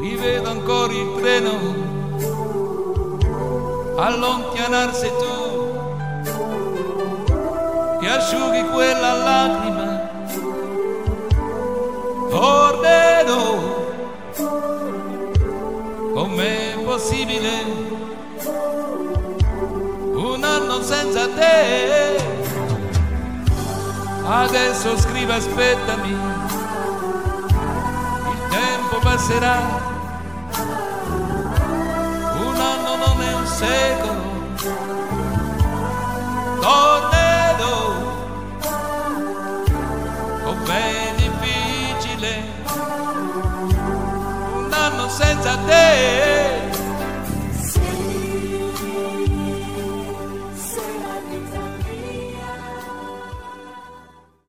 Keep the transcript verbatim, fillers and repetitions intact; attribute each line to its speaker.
Speaker 1: rivedo ancora il treno allontanarsi tu, che asciughi quella lacrima. Tornerò, com'è possibile un anno senza te? Adesso scrivo aspettami, il tempo passerà, un anno non è un secolo. Tornerò, com'è difficile un anno senza te.